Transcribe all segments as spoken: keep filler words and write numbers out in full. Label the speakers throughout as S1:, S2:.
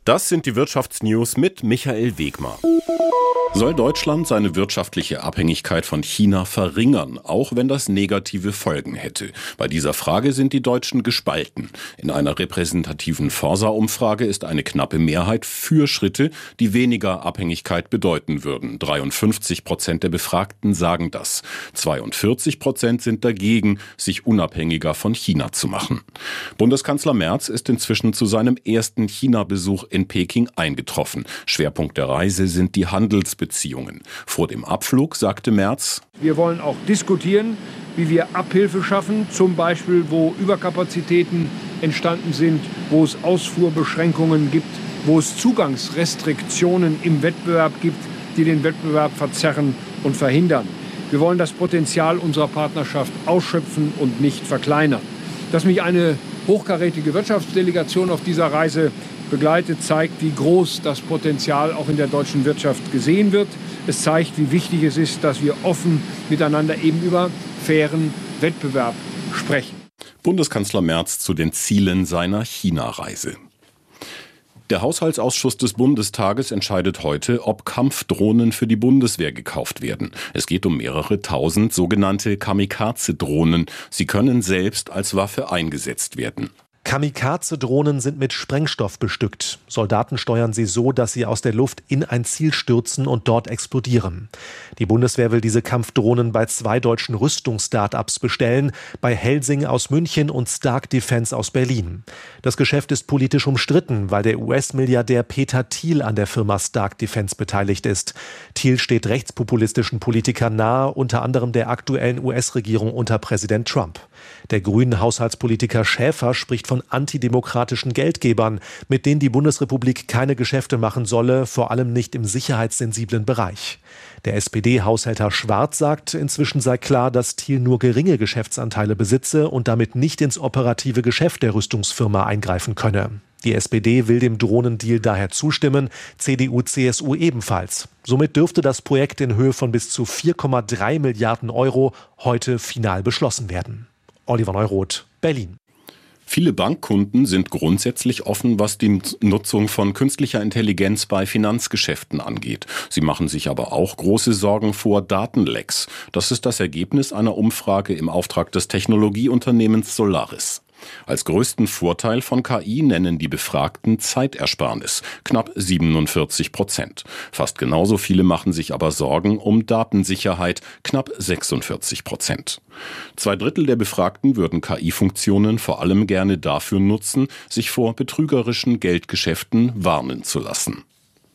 S1: Das sind die Wirtschaftsnews mit Michael Wegmar. Soll Deutschland seine wirtschaftliche Abhängigkeit von China verringern, auch wenn das negative Folgen hätte? Bei dieser Frage sind die Deutschen gespalten. In einer repräsentativen Forsa-Umfrage ist eine knappe Mehrheit für Schritte, die weniger Abhängigkeit bedeuten würden. dreiundfünfzig Prozent der Befragten sagen das. zweiundvierzig Prozent sind dagegen, sich unabhängiger von China zu machen. Bundeskanzler Merz ist inzwischen zu seinem ersten China-Besuch in Peking eingetroffen. Schwerpunkt der Reise sind die Handelsbeziehungen. Beziehungen. Vor dem Abflug sagte Merz:
S2: Wir wollen auch diskutieren, wie wir Abhilfe schaffen, zum Beispiel wo Überkapazitäten entstanden sind, wo es Ausfuhrbeschränkungen gibt, wo es Zugangsrestriktionen im Wettbewerb gibt, die den Wettbewerb verzerren und verhindern. Wir wollen das Potenzial unserer Partnerschaft ausschöpfen und nicht verkleinern. Dass mich eine hochkarätige Wirtschaftsdelegation auf dieser Reise begleitet, zeigt, wie groß das Potenzial auch in der deutschen Wirtschaft gesehen wird. Es zeigt, wie wichtig es ist, dass wir offen miteinander eben über fairen Wettbewerb sprechen.
S1: Bundeskanzler Merz zu den Zielen seiner China-Reise. Der Haushaltsausschuss des Bundestages entscheidet heute, ob Kampfdrohnen für die Bundeswehr gekauft werden. Es geht um mehrere tausend sogenannte Kamikaze-Drohnen. Sie können selbst als Waffe eingesetzt werden.
S3: Kamikaze-Drohnen sind mit Sprengstoff bestückt. Soldaten steuern sie so, dass sie aus der Luft in ein Ziel stürzen und dort explodieren. Die Bundeswehr will diese Kampfdrohnen bei zwei deutschen Rüstungs-Startups bestellen, bei Helsing aus München und Stark Defense aus Berlin. Das Geschäft ist politisch umstritten, weil der U S-Milliardär Peter Thiel an der Firma Stark Defense beteiligt ist. Thiel steht rechtspopulistischen Politikern nahe, unter anderem der aktuellen U S-Regierung unter Präsident Trump. Der grünen Haushaltspolitiker Schäfer spricht von antidemokratischen Geldgebern, mit denen die Bundesrepublik keine Geschäfte machen solle, vor allem nicht im sicherheitssensiblen Bereich. Der S P D-Haushälter Schwarz sagt, inzwischen sei klar, dass Thiel nur geringe Geschäftsanteile besitze und damit nicht ins operative Geschäft der Rüstungsfirma eingreifen könne. Die S P D will dem Drohnendeal daher zustimmen, C D U, C S U ebenfalls. Somit dürfte das Projekt in Höhe von bis zu vier Komma drei Milliarden Euro heute final beschlossen werden. Oliver Neuroth, Berlin.
S1: Viele Bankkunden sind grundsätzlich offen, was die Nutzung von künstlicher Intelligenz bei Finanzgeschäften angeht. Sie machen sich aber auch große Sorgen vor Datenlecks. Das ist das Ergebnis einer Umfrage im Auftrag des Technologieunternehmens Solaris. Als größten Vorteil von K I nennen die Befragten Zeitersparnis, knapp siebenundvierzig Prozent. Fast genauso viele machen sich aber Sorgen um Datensicherheit, knapp sechsundvierzig Prozent. Zwei Drittel der Befragten würden K I-Funktionen vor allem gerne dafür nutzen, sich vor betrügerischen Geldgeschäften warnen zu lassen.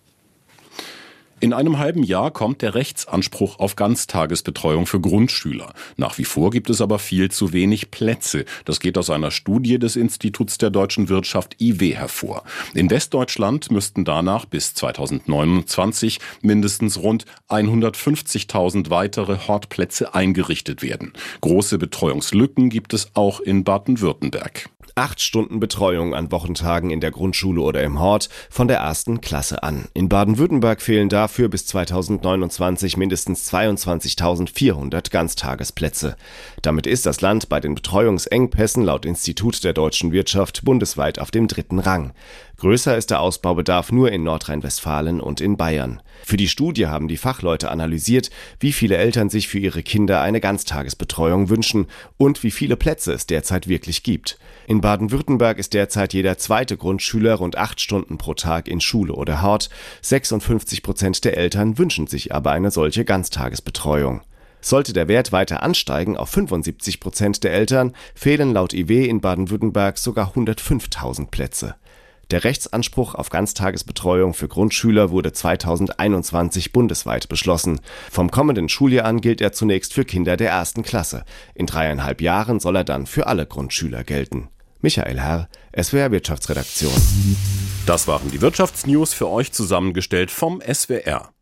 S1: In einem halben Jahr kommt der Rechtsanspruch auf Ganztagesbetreuung für Grundschüler. Nach wie vor gibt es aber viel zu wenig Plätze. Das geht aus einer Studie des Instituts der deutschen Wirtschaft I W hervor. In Westdeutschland müssten danach bis zweitausendneunundzwanzig mindestens rund hundertfünfzigtausend weitere Hortplätze eingerichtet werden. Große Betreuungslücken gibt es auch in Baden-Württemberg.
S4: Acht Stunden Betreuung an Wochentagen in der Grundschule oder im Hort von der ersten Klasse an. In Baden-Württemberg fehlen dafür bis zweitausendneunundzwanzig mindestens zweiundzwanzigtausendvierhundert Ganztagesplätze. Damit ist das Land bei den Betreuungsengpässen laut Institut der deutschen Wirtschaft bundesweit auf dem dritten Rang. Größer ist der Ausbaubedarf nur in Nordrhein-Westfalen und in Bayern. Für die Studie haben die Fachleute analysiert, wie viele Eltern sich für ihre Kinder eine Ganztagesbetreuung wünschen und wie viele Plätze es derzeit wirklich gibt. In Baden-Württemberg ist derzeit jeder zweite Grundschüler rund acht Stunden pro Tag in Schule oder Hort. sechsundfünfzig Prozent der Eltern wünschen sich aber eine solche Ganztagesbetreuung. Sollte der Wert weiter ansteigen auf fünfundsiebzig Prozent der Eltern, fehlen laut I W in Baden-Württemberg sogar hundertfünftausend Plätze. Der Rechtsanspruch auf Ganztagesbetreuung für Grundschüler wurde zweitausendeinundzwanzig bundesweit beschlossen. Vom kommenden Schuljahr an gilt er zunächst für Kinder der ersten Klasse. In dreieinhalb Jahren soll er dann für alle Grundschüler gelten. Michael Herr, S W R Wirtschaftsredaktion.
S1: Das waren die Wirtschaftsnews für euch zusammengestellt vom S W R.